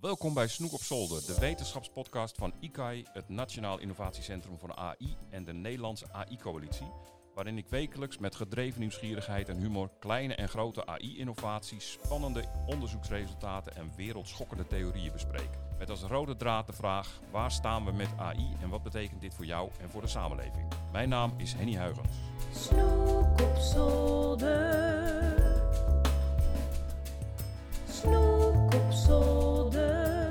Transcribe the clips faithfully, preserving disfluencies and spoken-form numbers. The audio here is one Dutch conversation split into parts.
Welkom bij Snoek op Zolder, de wetenschapspodcast van I C A I, het Nationaal Innovatiecentrum voor A I en de Nederlandse A I-coalitie, waarin ik wekelijks met gedreven nieuwsgierigheid en humor kleine en grote A I-innovaties, spannende onderzoeksresultaten en wereldschokkende theorieën bespreek. Met als rode draad de vraag, waar staan we met A I en wat betekent dit voor jou en voor de samenleving? Mijn naam is Henny Huygens. Snoek op zolder. Snoek op zolder.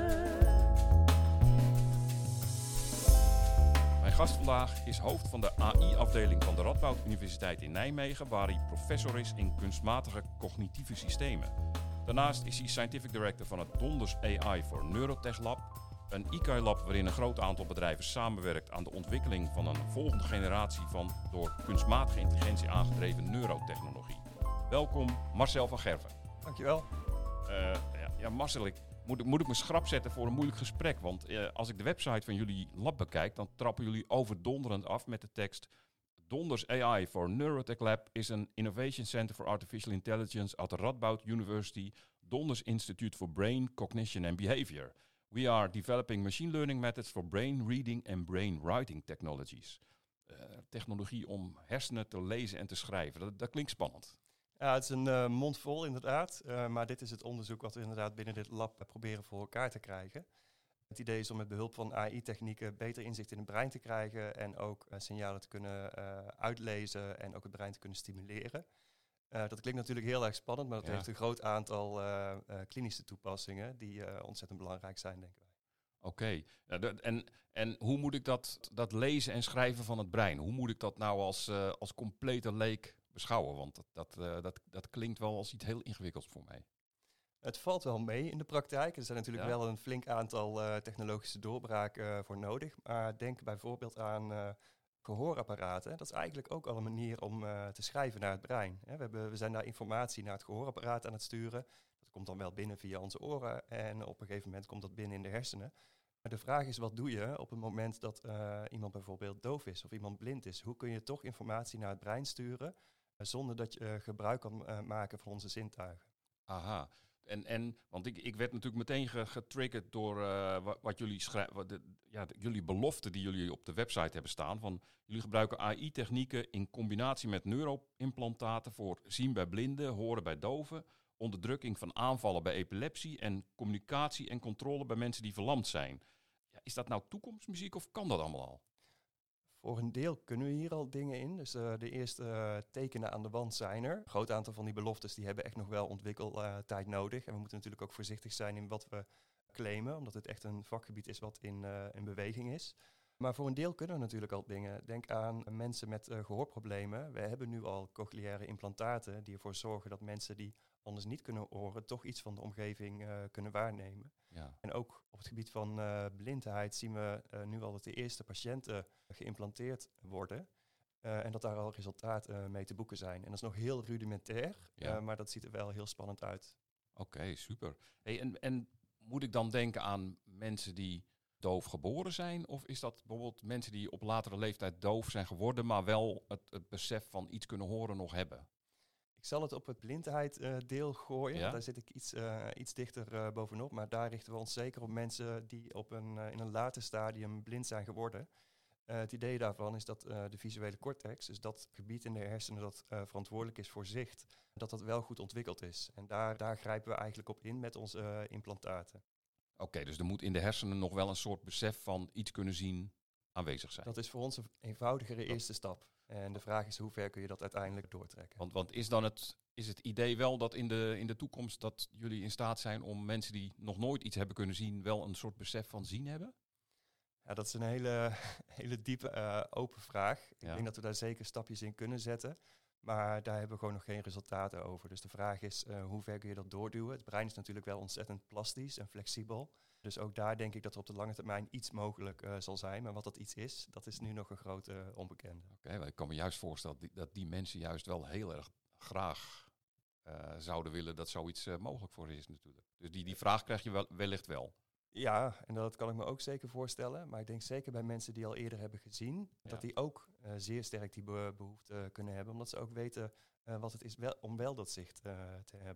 Mijn gast vandaag is hoofd van de A I-afdeling van de Radboud Universiteit in Nijmegen, waar hij professor is in kunstmatige cognitieve systemen. Daarnaast is hij scientific director van het Donders A I voor Neurotech Lab, een I C A I-lab waarin een groot aantal bedrijven samenwerkt aan de ontwikkeling van een volgende generatie van door kunstmatige intelligentie aangedreven neurotechnologie. Welkom Marcel van Gerven. Dankjewel. Uh, ja, ja, Marcel, ik, moet, ik, moet ik me schrap zetten voor een moeilijk gesprek? Want uh, als ik de website van jullie lab bekijk, dan trappen jullie overdonderend af met de tekst: Donders A I voor Neurotech Lab is een Innovation Center for Artificial Intelligence at the Radboud University, Donders Institute for Brain, Cognition and Behavior. We are developing machine learning methods for brain reading and brain writing technologies. Uh, technologie om hersenen te lezen en te schrijven. Dat, dat klinkt spannend. Ja, het is een uh, mond vol inderdaad, uh, maar dit is het onderzoek wat we inderdaad binnen dit lab uh, proberen voor elkaar te krijgen. Het idee is om met behulp van A I-technieken beter inzicht in het brein te krijgen en ook uh, signalen te kunnen uh, uitlezen en ook het brein te kunnen stimuleren. Uh, dat klinkt natuurlijk heel erg spannend, maar dat Ja. heeft een groot aantal uh, uh, klinische toepassingen die uh, ontzettend belangrijk zijn, denken wij. Oké, okay. ja, de, en, en hoe moet ik dat, dat lezen en schrijven van het brein, hoe moet ik dat nou als, uh, als complete leek beschouwen? Want dat, dat, uh, dat, dat klinkt wel als iets heel ingewikkelds voor mij. Het valt wel mee in de praktijk. Er zijn natuurlijk Ja. wel een flink aantal uh, technologische doorbraken uh, voor nodig. Maar denk bijvoorbeeld aan uh, gehoorapparaten. Dat is eigenlijk ook al een manier om uh, te schrijven naar het brein. Hè, we, hebben, we zijn daar informatie naar het gehoorapparaat aan het sturen. Dat komt dan wel binnen via onze oren en op een gegeven moment komt dat binnen in de hersenen. Maar de vraag is, wat doe je op het moment dat uh, iemand bijvoorbeeld doof is of iemand blind is? Hoe kun je toch informatie naar het brein sturen uh, zonder dat je uh, gebruik kan uh, maken van onze zintuigen? Aha. En, en, want ik, ik werd natuurlijk meteen ge, getriggerd door uh, wat, wat jullie schrijven, de, ja, de, jullie beloften die jullie op de website hebben staan. Van jullie gebruiken A I-technieken in combinatie met neuroimplantaten voor zien bij blinden, horen bij doven, onderdrukking van aanvallen bij epilepsie en communicatie en controle bij mensen die verlamd zijn. Ja, is dat nou toekomstmuziek of kan dat allemaal al? Voor een deel kunnen we hier al dingen in. Dus uh, de eerste uh, tekenen aan de wand zijn er. Een groot aantal van die beloftes die hebben echt nog wel ontwikkeltijd uh, nodig. En we moeten natuurlijk ook voorzichtig zijn in wat we claimen, omdat het echt een vakgebied is wat in, uh, in beweging is. Maar voor een deel kunnen we natuurlijk al dingen. Denk aan uh, mensen met uh, gehoorproblemen. We hebben nu al cochleaire implantaten die ervoor zorgen dat mensen die anders niet kunnen horen, toch iets van de omgeving uh, kunnen waarnemen. Ja. En ook op het gebied van uh, blindheid zien we uh, nu al dat de eerste patiënten geïmplanteerd worden. Uh, en dat daar al resultaten uh, mee te boeken zijn. En dat is nog heel rudimentair, Ja. uh, maar dat ziet er wel heel spannend uit. Oké, okay, super. Hey, en, en moet ik dan denken aan mensen die doof geboren zijn? Of is dat bijvoorbeeld mensen die op latere leeftijd doof zijn geworden, maar wel het, het besef van iets kunnen horen nog hebben? Ik zal het op het blindheiddeel uh, gooien, Ja? want daar zit ik iets, uh, iets dichter uh, bovenop. Maar daar richten we ons zeker op mensen die op een, uh, in een later stadium blind zijn geworden. Uh, het idee daarvan is dat uh, de visuele cortex, dus dat gebied in de hersenen dat uh, verantwoordelijk is voor zicht, dat dat wel goed ontwikkeld is. En daar, daar grijpen we eigenlijk op in met onze uh, implantaten. Oké, okay, dus er moet in de hersenen nog wel een soort besef van iets kunnen zien aanwezig zijn. Dat is voor ons een eenvoudigere dat eerste stap. En de vraag is, hoe ver kun je dat uiteindelijk doortrekken? Want, want is dan het, is het idee wel dat in de, in de toekomst dat jullie in staat zijn om mensen die nog nooit iets hebben kunnen zien, wel een soort besef van zien hebben? Ja, dat is een hele, hele diepe uh, open vraag. Ik ja. denk dat we daar zeker stapjes in kunnen zetten. Maar daar hebben we gewoon nog geen resultaten over. Dus de vraag is, uh, hoe ver kun je dat doorduwen? Het brein is natuurlijk wel ontzettend plastisch en flexibel. Dus ook daar denk ik dat er op de lange termijn iets mogelijk uh, zal zijn. Maar wat dat iets is, dat is nu nog een grote uh, onbekende. Oké, okay, ik kan me juist voorstellen dat die, dat die mensen juist wel heel erg graag uh, zouden willen dat zoiets uh, mogelijk voor is natuurlijk. Dus die, die vraag krijg je wel, wellicht wel. Ja, en dat kan ik me ook zeker voorstellen. Maar ik denk zeker bij mensen die al eerder hebben gezien, ja. dat die ook uh, zeer sterk die be- behoefte kunnen hebben. Omdat ze ook weten uh, wat het is wel, om wel dat zicht uh, te hebben.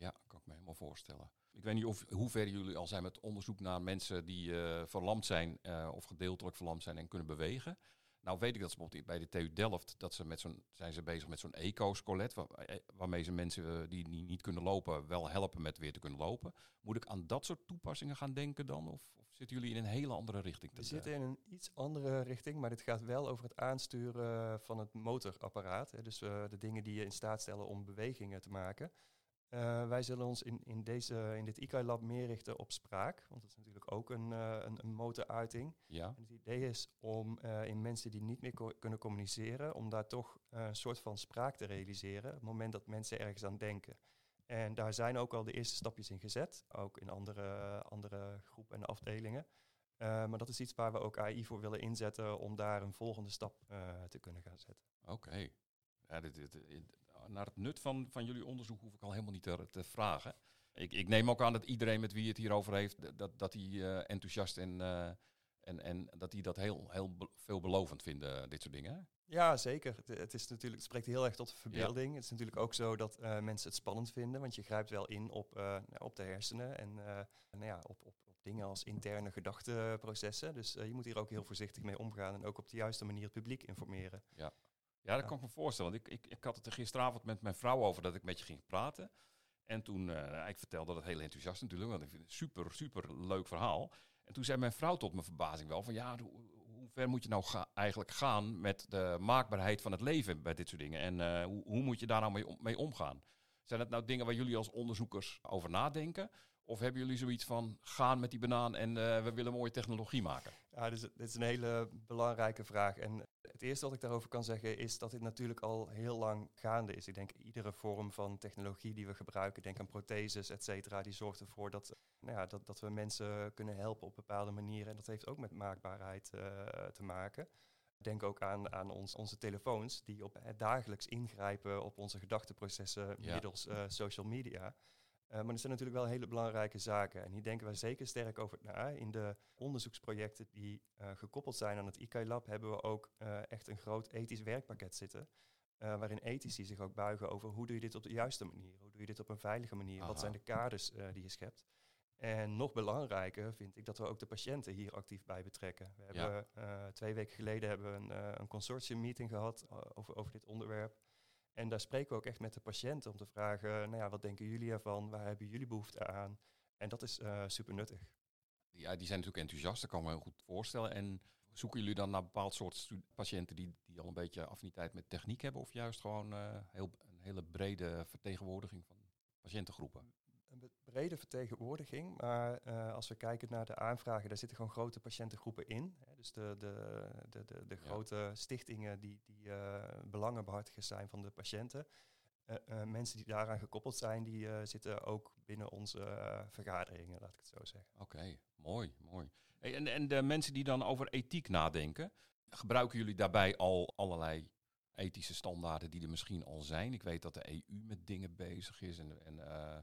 Ja, kan ik me helemaal voorstellen. Ik weet niet of, hoe ver jullie al zijn met onderzoek naar mensen die uh, verlamd zijn uh, of gedeeltelijk verlamd zijn en kunnen bewegen. Nou weet ik dat ze bijvoorbeeld bij de T U Delft, dat ze met zo'n, zijn ze bezig met zo'n eco-skelet, waar, waarmee ze mensen uh, die, die niet kunnen lopen wel helpen met weer te kunnen lopen. Moet ik aan dat soort toepassingen gaan denken dan? Of, of zitten jullie in een hele andere richting? We zitten in een iets andere richting, maar dit gaat wel over het aansturen van het motorapparaat. Hè, dus uh, de dingen die je in staat stellen om bewegingen te maken. Uh, wij zullen ons in, in, deze, in dit I K I Lab meer richten op spraak, want dat is natuurlijk ook een, uh, een, een motoruiting. Ja. En het idee is om uh, in mensen die niet meer co- kunnen communiceren, om daar toch uh, een soort van spraak te realiseren, op het moment dat mensen ergens aan denken. En daar zijn ook al de eerste stapjes in gezet, ook in andere, andere groepen en afdelingen. Uh, maar dat is iets waar we ook A I voor willen inzetten om daar een volgende stap uh, te kunnen gaan zetten. Oké. Okay. Ja, dit, dit, dit, naar het nut van, van jullie onderzoek hoef ik al helemaal niet te, te vragen. Ik, ik neem ook aan dat iedereen met wie het hierover heeft, dat, dat die uh, enthousiast en, uh, en, en dat die dat heel, heel be- veelbelovend vinden, dit soort dingen. Hè? Ja, zeker. Het, het, is natuurlijk, het spreekt heel erg tot de verbeelding. Ja. Het is natuurlijk ook zo dat uh, mensen het spannend vinden, want je grijpt wel in op, uh, op de hersenen en uh, nou ja, op, op, op dingen als interne gedachteprocessen. Dus uh, je moet hier ook heel voorzichtig mee omgaan en ook op de juiste manier het publiek informeren. Ja. Ja, dat kan ik me voorstellen. Ik, ik, ik had het er gisteravond met mijn vrouw over dat ik met je ging praten. En toen, uh, ik vertelde dat heel enthousiast natuurlijk, want ik vind het een super, super leuk verhaal. En toen zei mijn vrouw tot mijn verbazing wel van, ja, hoe, hoe ver moet je nou ga, eigenlijk gaan met de maakbaarheid van het leven bij dit soort dingen? En uh, hoe, hoe moet je daar nou mee, om, mee omgaan? Zijn dat nou dingen waar jullie als onderzoekers over nadenken? Of hebben jullie zoiets van, gaan met die banaan en uh, we willen mooie technologie maken? Ja, dus, dit is een hele belangrijke vraag. En het eerste wat ik daarover kan zeggen is dat dit natuurlijk al heel lang gaande is. Ik denk iedere vorm van technologie die we gebruiken, denk aan protheses, et cetera, die zorgt ervoor dat, nou ja, dat, dat we mensen kunnen helpen op bepaalde manieren. En dat heeft ook met maakbaarheid uh, te maken. Denk ook aan, aan ons, onze telefoons die op het dagelijks ingrijpen op onze gedachteprocessen ja. middels uh, social media. Uh, maar er zijn natuurlijk wel hele belangrijke zaken. En hier denken wij zeker sterk over na. In de onderzoeksprojecten die uh, gekoppeld zijn aan het I K I Lab hebben we ook uh, echt een groot ethisch werkpakket zitten. Uh, waarin ethici zich ook buigen over hoe doe je dit op de juiste manier? Hoe doe je dit op een veilige manier? Aha. Wat zijn de kaders uh, die je schept? En nog belangrijker vind ik dat we ook de patiënten hier actief bij betrekken. We ja. hebben uh, twee weken geleden hebben we een, uh, een consortium meeting gehad uh, over, over dit onderwerp. En daar spreken we ook echt met de patiënten om te vragen, nou ja, wat denken jullie ervan? Waar hebben jullie behoefte aan? En dat is uh, super nuttig. Ja, die zijn natuurlijk enthousiast, dat kan ik me heel goed voorstellen. En zoeken jullie dan naar bepaald soort stu- patiënten die, die al een beetje affiniteit met techniek hebben? Of juist gewoon uh, heel, een hele brede vertegenwoordiging van patiëntengroepen? Een brede vertegenwoordiging, maar uh, als we kijken naar de aanvragen, daar zitten gewoon grote patiëntengroepen in. Hè, dus de, de, de, de, de ja. grote stichtingen die, die uh, belangenbehartigers zijn van de patiënten. Uh, uh, mensen die daaraan gekoppeld zijn, die uh, zitten ook binnen onze uh, vergaderingen, laat ik het zo zeggen. Oké, okay, mooi, mooi. Hey, en, en de mensen die dan over ethiek nadenken, gebruiken jullie daarbij al allerlei ethische standaarden die er misschien al zijn? Ik weet dat de E U met dingen bezig is en... en uh,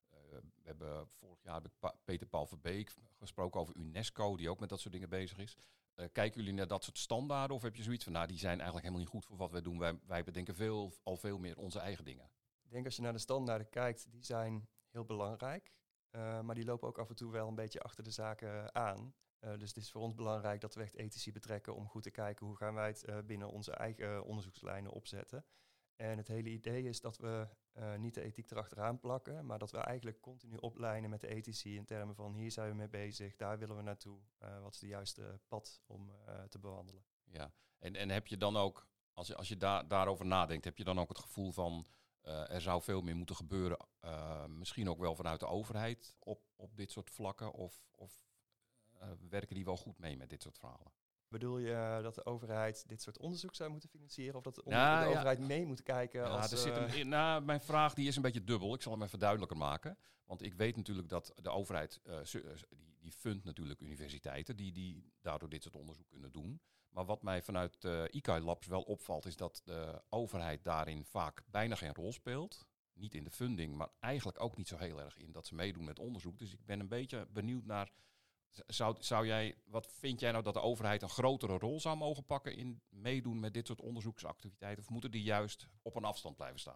we hebben vorig jaar heb ik pa- Peter Paul Verbeek gesproken over UNESCO, die ook met dat soort dingen bezig is. Uh, kijken jullie naar dat soort standaarden of heb je zoiets van, nou, die zijn eigenlijk helemaal niet goed voor wat wij doen. Wij, wij bedenken veel, al veel meer onze eigen dingen. Ik denk als je naar de standaarden kijkt, die zijn heel belangrijk. Uh, maar die lopen ook af en toe wel een beetje achter de zaken aan. Uh, dus het is voor ons belangrijk dat we echt ethici betrekken om goed te kijken hoe gaan wij het uh, binnen onze eigen onderzoekslijnen opzetten. En het hele idee is dat we uh, niet de ethiek erachteraan plakken, maar dat we eigenlijk continu oplijnen met de ethici in termen van hier zijn we mee bezig, daar willen we naartoe. Uh, wat is de juiste pad om uh, te bewandelen? Ja, en, en heb je dan ook, als je, als je da- daarover nadenkt, heb je dan ook het gevoel van uh, er zou veel meer moeten gebeuren, uh, misschien ook wel vanuit de overheid op, op dit soort vlakken, of, of uh, werken die wel goed mee met dit soort verhalen? Bedoel je uh, dat de overheid dit soort onderzoek zou moeten financieren? Of dat de, nou, de ja. overheid mee moet kijken? Ja, als, er zit een, uh, nou, mijn vraag die is een beetje dubbel. Ik zal hem even duidelijker maken. Want ik weet natuurlijk dat de overheid, uh, die, die fundt natuurlijk universiteiten die, die daardoor dit soort onderzoek kunnen doen. Maar wat mij vanuit uh, I K I Labs wel opvalt, is dat de overheid daarin vaak bijna geen rol speelt. Niet in de funding, maar eigenlijk ook niet zo heel erg in dat ze meedoen met onderzoek. Dus ik ben een beetje benieuwd naar... Zou, zou jij, wat vind jij nou dat de overheid een grotere rol zou mogen pakken in meedoen met dit soort onderzoeksactiviteiten? Of moeten die juist op een afstand blijven staan?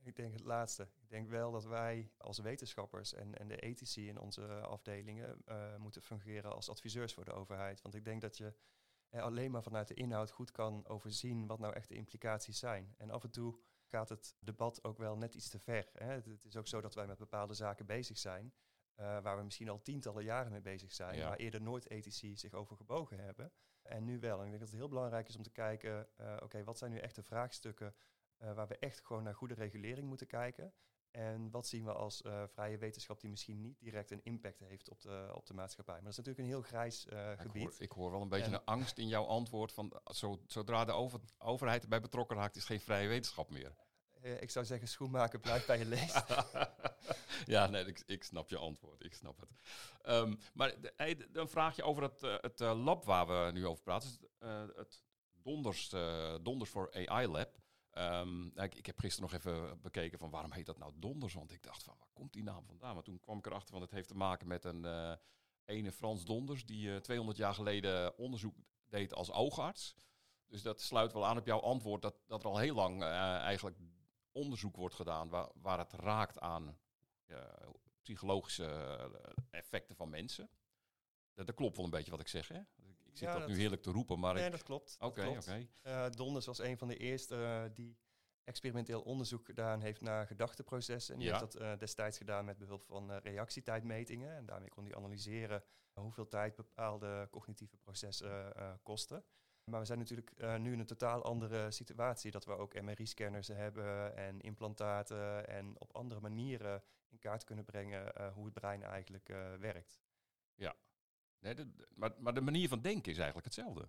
Ik denk het laatste. Ik denk wel dat wij als wetenschappers en, en de ethici in onze afdelingen uh, moeten fungeren als adviseurs voor de overheid. Want ik denk dat je eh, alleen maar vanuit de inhoud goed kan overzien wat nou echt de implicaties zijn. En af en toe gaat het debat ook wel net iets te ver. Hè. Het, het is ook zo dat wij met bepaalde zaken bezig zijn, uh, waar we misschien al tientallen jaren mee bezig zijn, Ja. waar eerder nooit ethici zich over gebogen hebben. En nu wel. En ik denk dat het heel belangrijk is om te kijken, uh, oké, okay, wat zijn nu echt de vraagstukken uh, waar we echt gewoon naar goede regulering moeten kijken. En wat zien we als uh, vrije wetenschap die misschien niet direct een impact heeft op de, op de maatschappij. Maar dat is natuurlijk een heel grijs uh, Ja, gebied. Ik hoor, ik hoor wel een beetje En- een angst in jouw antwoord van zo, zodra de over, overheid erbij betrokken raakt, is geen vrije wetenschap meer. Uh, ik zou zeggen, schoenmaker, blijf bij je leest. Ja, nee, ik, ik snap je antwoord. Ik snap het. Um, maar de, hey, dan vraag je over het, uh, het uh, lab waar we nu over praten. Het, uh, het Donders, uh, Donders voor A I Lab. Um, ik, ik heb gisteren nog even bekeken van waarom heet dat nou Donders? Want ik dacht van, waar komt die naam vandaan? Maar toen kwam ik erachter van het heeft te maken met een uh, ene Frans Donders die uh, tweehonderd jaar geleden onderzoek deed als oogarts. Dus dat sluit wel aan op jouw antwoord dat, dat er al heel lang uh, eigenlijk onderzoek wordt gedaan waar, waar het raakt aan uh, psychologische uh, effecten van mensen. Dat, dat klopt wel een beetje wat ik zeg, hè? Ik zit Ja, dat, dat nu heerlijk te roepen, maar Nee, ik... dat klopt. Oké, okay, oké. okay. uh, Donders was een van de eerste uh, die experimenteel onderzoek gedaan heeft naar gedachteprocessen. En die Ja. heeft dat uh, destijds gedaan met behulp van uh, reactietijdmetingen. En daarmee kon hij analyseren uh, hoeveel tijd bepaalde cognitieve processen uh, kosten. Maar we zijn natuurlijk uh, nu in een totaal andere situatie. Dat we ook M R I-scanners hebben en implantaten en op andere manieren in kaart kunnen brengen uh, hoe het brein eigenlijk uh, werkt. Ja, nee, de, de, maar, maar de manier van denken is eigenlijk hetzelfde.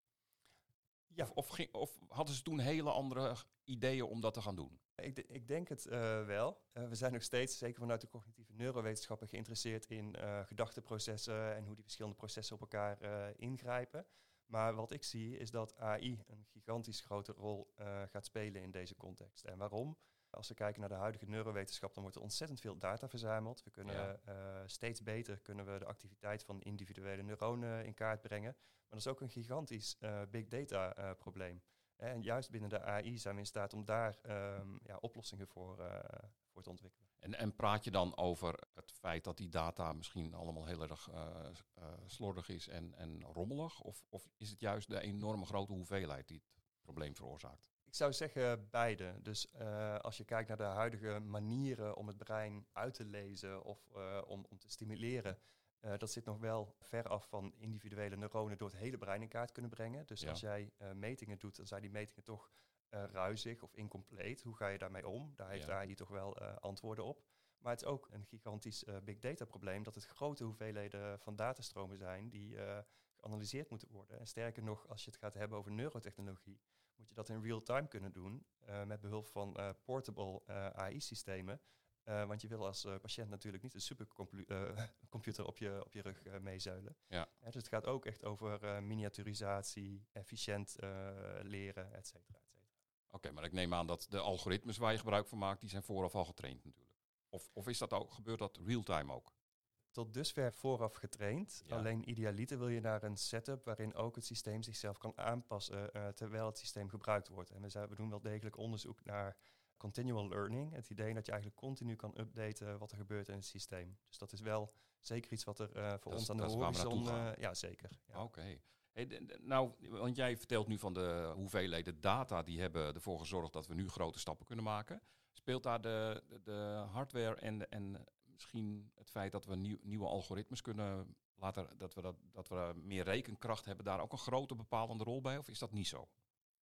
Ja. Of, of, ging, of hadden ze toen hele andere ideeën om dat te gaan doen? Ik, de, ik denk het uh, wel. Uh, we zijn nog steeds, zeker vanuit de cognitieve neurowetenschappen, geïnteresseerd in uh, gedachteprocessen en hoe die verschillende processen op elkaar uh, ingrijpen. Maar wat ik zie is dat A I een gigantisch grote rol uh, gaat spelen in deze context. En waarom? Als we kijken naar de huidige neurowetenschap, dan wordt er ontzettend veel data verzameld. We kunnen Ja. uh, steeds beter kunnen we de activiteit van individuele neuronen in kaart brengen. Maar dat is ook een gigantisch uh, big data uh, probleem. En juist binnen de A I zijn we in staat om daar um, ja, oplossingen voor, uh, voor te ontwikkelen. En, en praat je dan over het feit dat die data misschien allemaal heel erg uh, uh, slordig is en, en rommelig? Of, of is het juist de enorme grote hoeveelheid die het probleem veroorzaakt? Ik zou zeggen beide. Dus uh, als je kijkt naar de huidige manieren om het brein uit te lezen of uh, om, om te stimuleren, uh, dat zit nog wel ver af van individuele neuronen door het hele brein in kaart kunnen brengen. Dus Ja. als jij uh, metingen doet, dan zijn die metingen toch uh, ruizig of incompleet. Hoe ga je daarmee om? Daar heeft Ja. A I toch wel uh, antwoorden op. Maar het is ook een gigantisch uh, big data probleem dat het grote hoeveelheden van datastromen zijn die uh, geanalyseerd moeten worden. En sterker nog, als je het gaat hebben over neurotechnologie, moet je dat in real time kunnen doen uh, met behulp van uh, portable uh, A I-systemen. Uh, want je wil als uh, patiënt natuurlijk niet een supercomputer uh, op je, op je rug uh, meezeulen. Ja. Uh, dus het gaat ook echt over uh, miniaturisatie, efficiënt uh, leren, et cetera, et cetera. Oké, okay, maar ik neem aan dat de algoritmes waar je gebruik van maakt, die zijn vooraf al getraind natuurlijk. Of, of is dat ook, gebeurt dat real-time ook? Tot dusver vooraf getraind. Ja. Alleen idealiter wil je naar een setup waarin ook het systeem zichzelf kan aanpassen uh, terwijl het systeem gebruikt wordt. En we, zijn, we doen wel degelijk onderzoek naar continual learning. Het idee dat je eigenlijk continu kan updaten wat er gebeurt in het systeem. Dus dat is wel zeker iets wat er uh, voor Dat ons is, aan de dat is waar we horizon... naartoe gaan. Uh, ja, zeker. Ja. Oké. Okay. Hey, d- d- nou, want jij vertelt nu van de hoeveelheden data die hebben ervoor gezorgd dat we nu grote stappen kunnen maken. Speelt daar de, de, de hardware en, en misschien het feit dat we nieuw, nieuwe algoritmes kunnen laten, dat we, dat, dat we meer rekenkracht hebben, daar ook een grote bepalende rol bij? Of is dat niet zo?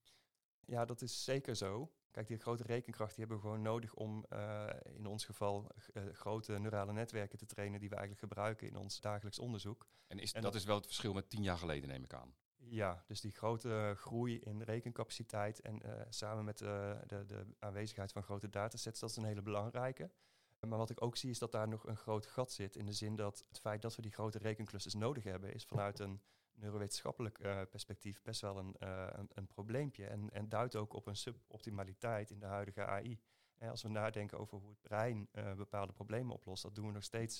Ja, dat is zeker zo. Kijk, die grote rekenkracht die hebben we gewoon nodig om uh, in ons geval uh, grote neurale netwerken te trainen die we eigenlijk gebruiken in ons dagelijks onderzoek. En, is, en dat dat is wel het verschil met tien jaar geleden, neem ik aan. Ja, dus die grote groei in rekencapaciteit en uh, samen met uh, de, de aanwezigheid van grote datasets, dat is een hele belangrijke. Maar wat ik ook zie is dat daar nog een groot gat zit in de zin dat het feit dat we die grote rekenclusters nodig hebben is vanuit een neurowetenschappelijk uh, perspectief best wel een, uh, een, een probleempje en, en duidt ook op een suboptimaliteit in de huidige A I. En als we nadenken over hoe het brein uh, bepaalde problemen oplost, dat doen we nog steeds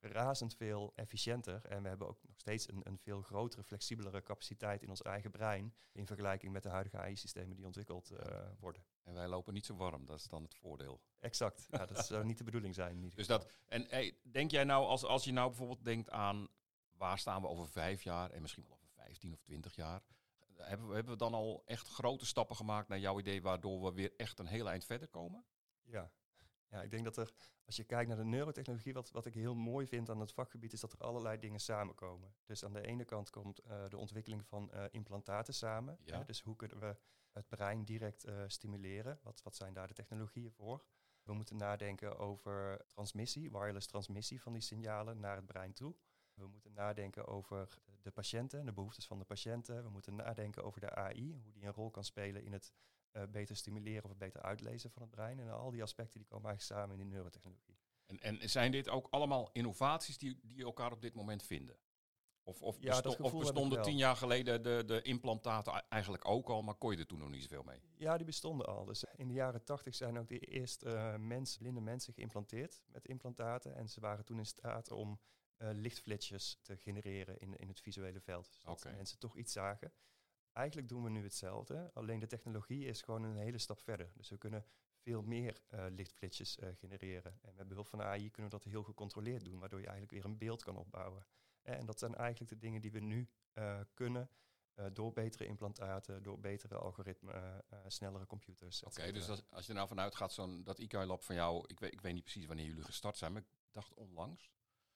razend veel efficiënter. En we hebben ook nog steeds een, een veel grotere, flexibelere capaciteit in ons eigen brein. In vergelijking met de huidige A I-systemen die ontwikkeld uh, worden. En wij lopen niet zo warm, dat is dan het voordeel. Exact. Ja, dat zou niet de bedoeling zijn. In ieder Dus geval. dat, en hey, denk jij nou, als, als je nou bijvoorbeeld denkt aan waar staan we over vijf jaar en misschien wel over vijftien of twintig jaar. Hebben we, hebben we dan al echt grote stappen gemaakt naar jouw idee, waardoor we weer echt een heel eind verder komen? Ja. Ja, ik denk dat er, als je kijkt naar de neurotechnologie, wat, wat ik heel mooi vind aan het vakgebied, is dat er allerlei dingen samenkomen. Dus aan de ene kant komt uh, de ontwikkeling van uh, implantaten samen. Ja. Hè, dus hoe kunnen we het brein direct uh, stimuleren? Wat, wat zijn daar de technologieën voor? We moeten nadenken over transmissie, wireless transmissie van die signalen naar het brein toe. We moeten nadenken over de patiënten, de behoeftes van de patiënten. We moeten nadenken over de A I, hoe die een rol kan spelen in het uh, beter stimuleren of het beter uitlezen van het brein. En al die aspecten die komen eigenlijk samen in de neurotechnologie. En, en zijn dit ook allemaal innovaties die, die elkaar op dit moment vinden? Of, of, Ja, besto- of bestonden tien jaar geleden de, de implantaten eigenlijk ook al, maar kon je er toen nog niet zoveel mee? Ja, die bestonden al. Dus in de jaren tachtig zijn ook de eerste uh, mensen, blinde mensen geïmplanteerd met implantaten. En ze waren toen in staat om uh, lichtflitsjes te genereren in, in het visuele veld. Dus dat Okay. mensen toch iets zagen. Eigenlijk doen we nu hetzelfde, alleen de technologie is gewoon een hele stap verder. Dus we kunnen veel meer uh, lichtflitsjes uh, genereren. En met behulp van A I kunnen we dat heel gecontroleerd doen, waardoor je eigenlijk weer een beeld kan opbouwen. En dat zijn eigenlijk de dingen die we nu uh, kunnen uh, door betere implantaten, door betere algoritmen, uh, snellere computers. Oké, okay, dus als, als je er nou vanuit gaat, zo'n, dat I K I-lab van jou, ik weet, ik weet niet precies wanneer jullie gestart zijn, maar ik dacht onlangs.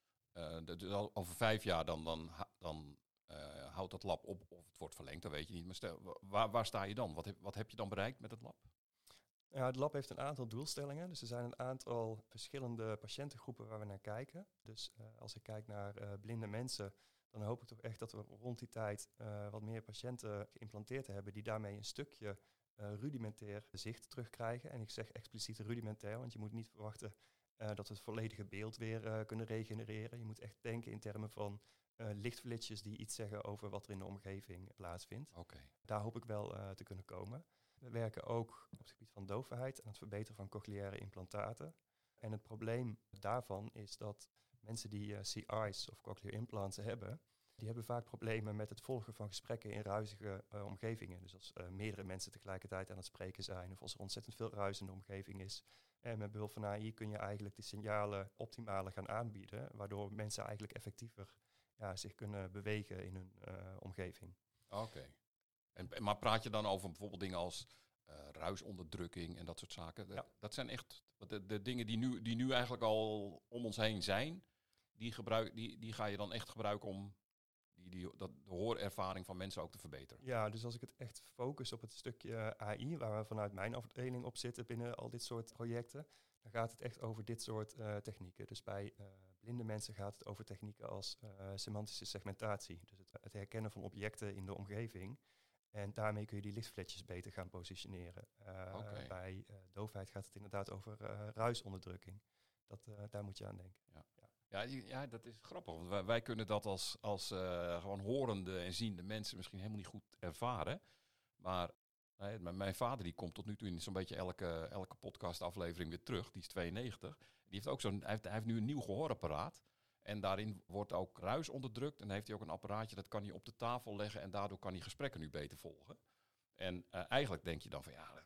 Uh, de, de, al, over vijf jaar dan, dan, dan uh, houdt dat lab op of het wordt verlengd, dat weet je niet. Maar stel, waar, waar sta je dan? Wat heb, wat heb je dan bereikt met het lab? Ja, het lab heeft een aantal doelstellingen. Dus er zijn een aantal verschillende patiëntengroepen waar we naar kijken. Dus uh, als ik kijk naar uh, blinde mensen, dan hoop ik toch echt dat we rond die tijd uh, wat meer patiënten geïmplanteerd hebben die daarmee een stukje uh, rudimentair zicht terugkrijgen. En ik zeg expliciet rudimentair, want je moet niet verwachten uh, dat we het volledige beeld weer uh, kunnen regenereren. Je moet echt denken in termen van uh, lichtflitsjes die iets zeggen over wat er in de omgeving plaatsvindt. Okay. Daar hoop ik wel uh, te kunnen komen. We werken ook op het gebied van doofheid aan het verbeteren van cochleaire implantaten. En het probleem daarvan is dat mensen die uh, C I's of cochlear implants hebben, die hebben vaak problemen met het volgen van gesprekken in ruizige uh, omgevingen. Dus als uh, meerdere mensen tegelijkertijd aan het spreken zijn of als er ontzettend veel ruis in de omgeving is. En met behulp van A I kun je eigenlijk de signalen optimaler gaan aanbieden, waardoor mensen eigenlijk effectiever ja, zich kunnen bewegen in hun uh, omgeving. Oké. Okay. En, maar praat je dan over bijvoorbeeld dingen als uh, ruisonderdrukking en dat soort zaken? Ja. Dat zijn echt de, de dingen die nu, die nu eigenlijk al om ons heen zijn. Die, gebruik, die, die ga je dan echt gebruiken om die, die, dat, de hoorervaring van mensen ook te verbeteren. Ja, dus als ik het echt focus op het stukje A I, waar we vanuit mijn afdeling op zitten binnen al dit soort projecten, dan gaat het echt over dit soort uh, technieken. Dus bij uh, blinde mensen gaat het over technieken als uh, semantische segmentatie. Dus het, het herkennen van objecten in de omgeving. En daarmee kun je die lichtflitsjes beter gaan positioneren. Uh, Okay. Bij uh, doofheid gaat het inderdaad over uh, ruisonderdrukking. Dat, uh, daar moet je aan denken. Ja, ja. ja, die, ja dat is grappig. Want wij, wij kunnen dat als, als uh, gewoon horende en ziende mensen misschien helemaal niet goed ervaren. Maar nee, mijn vader die komt tot nu toe in zo'n beetje elke, elke podcastaflevering weer terug. Die is tweeënnegentig. Die heeft ook zo'n, hij, heeft, hij heeft nu een nieuw gehoorapparaat. En daarin wordt ook ruis onderdrukt. En dan heeft hij ook een apparaatje, dat kan hij op de tafel leggen. En daardoor kan hij gesprekken nu beter volgen. En uh, eigenlijk denk je dan van ja,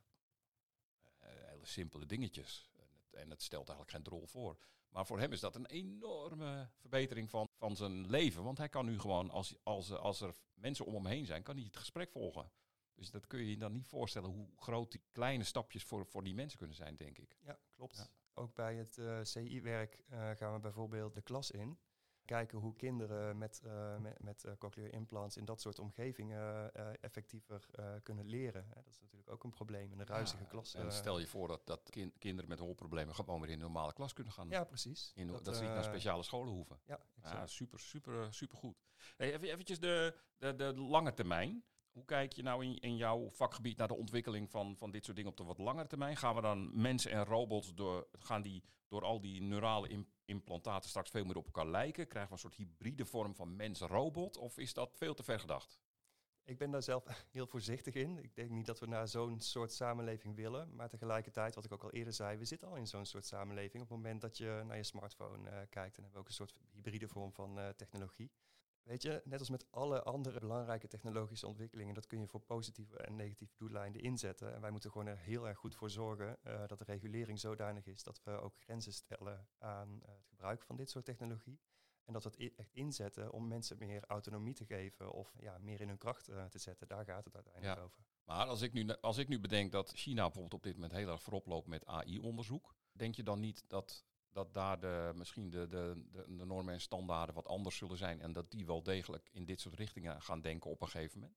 uh, hele simpele dingetjes. En het, en het stelt eigenlijk geen drol voor. Maar voor hem is dat een enorme verbetering van, van zijn leven. Want hij kan nu gewoon, als, als, als er mensen om hem heen zijn, kan hij het gesprek volgen. Dus dat kun je je dan niet voorstellen hoe groot die kleine stapjes voor, voor die mensen kunnen zijn, denk ik. Ja, klopt. Ja. Ook bij het uh, C I-werk uh, gaan we bijvoorbeeld de klas in. Kijken hoe kinderen met, uh, met, met uh, cochlear implants in dat soort omgevingen uh, effectiever uh, kunnen leren. Hè, dat is natuurlijk ook een probleem in een ruizige Ja, klas. En uh, stel je voor dat, dat kind, kinderen met hoorproblemen gewoon weer in een normale klas kunnen gaan. Ja, precies. In, dat, dat ze niet uh, naar speciale scholen hoeven. Ja, exact. Ja, super, super, super goed. Hey, even eventjes de, de, de lange termijn. Hoe kijk je nou in, in jouw vakgebied naar de ontwikkeling van, van dit soort dingen op de wat langere termijn? Gaan we dan mensen en robots door, gaan die door al die neurale im- implantaten straks veel meer op elkaar lijken? Krijgen we een soort hybride vorm van mens-robot? Of is dat veel te ver gedacht? Ik ben daar zelf heel voorzichtig in. Ik denk niet dat we naar zo'n soort samenleving willen. Maar tegelijkertijd, wat ik ook al eerder zei, we zitten al in zo'n soort samenleving. Op het moment dat je naar je smartphone uh, kijkt, dan hebben we ook een soort hybride vorm van uh, technologie. Weet je, net als met alle andere belangrijke technologische ontwikkelingen, dat kun je voor positieve en negatieve doeleinden inzetten. En wij moeten gewoon er heel erg goed voor zorgen uh, dat de regulering zodanig is dat we ook grenzen stellen aan uh, het gebruik van dit soort technologie. En dat we het i- echt inzetten om mensen meer autonomie te geven of ja, meer in hun kracht uh, te zetten. Daar gaat het uiteindelijk Ja. over. Maar als ik, nu, als ik nu bedenk dat China bijvoorbeeld op dit moment heel erg voorop loopt met A I-onderzoek, denk je dan niet dat, dat daar de, misschien de, de, de, de normen en standaarden wat anders zullen zijn en dat die wel degelijk in dit soort richtingen gaan denken op een gegeven moment?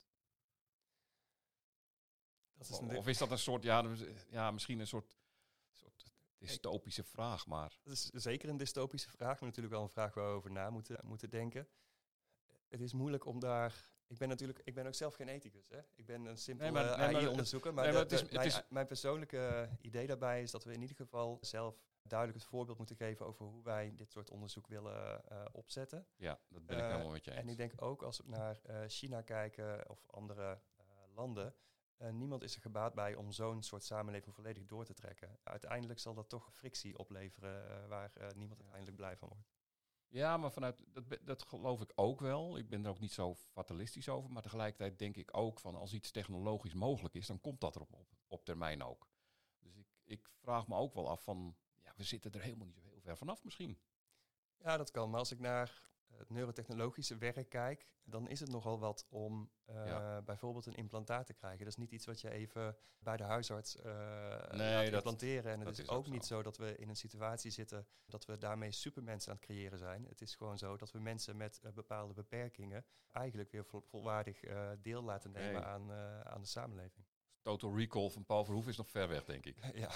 Dat is Of, een of is dat een soort, ja, ja misschien een soort, soort dystopische vraag, maar... Dat is zeker een dystopische vraag, maar natuurlijk wel een vraag waar we over na moeten, moeten denken. Het is moeilijk om daar... Ik ben natuurlijk, ik ben ook zelf geen ethicus, hè. Ik ben een simpele Nee, maar- nee, maar A I-onderzoeker, maar, nee, de- maar het is- de- het mijn, is- mijn persoonlijke idee daarbij is dat we in ieder geval zelf duidelijk het voorbeeld moeten geven over hoe wij dit soort onderzoek willen uh, opzetten. Ja, dat ben ik Uh, helemaal met je eens. En ik denk ook als we naar uh, China kijken of andere uh, landen, uh, niemand is er gebaat bij om zo'n soort samenleving volledig door te trekken. Uiteindelijk zal dat toch frictie opleveren uh, waar uh, niemand uiteindelijk blij van wordt. Ja, maar vanuit dat, be- dat geloof ik ook wel. Ik ben er ook niet zo fatalistisch over. Maar tegelijkertijd denk ik ook van als iets technologisch mogelijk is, dan komt dat er op, op, op termijn ook. Dus ik, ik vraag me ook wel af van, ja, we zitten er helemaal niet zo heel ver vanaf misschien. Ja, dat kan. Maar als ik naar het neurotechnologische werk kijk, dan is het nogal wat om uh, Ja. bijvoorbeeld een implantaat te krijgen. Dat is niet iets wat je even bij de huisarts uh, Nee, laat dat- implanteren. En het dat is is ook ook niet zo. zo dat we in een situatie zitten dat we daarmee supermensen aan het creëren zijn. Het is gewoon zo dat we mensen met uh, bepaalde beperkingen eigenlijk weer vol- volwaardig uh, deel laten Oké. nemen aan, uh, aan de samenleving. Total Recall van Paul Verhoeven is nog ver weg, denk ik. ja.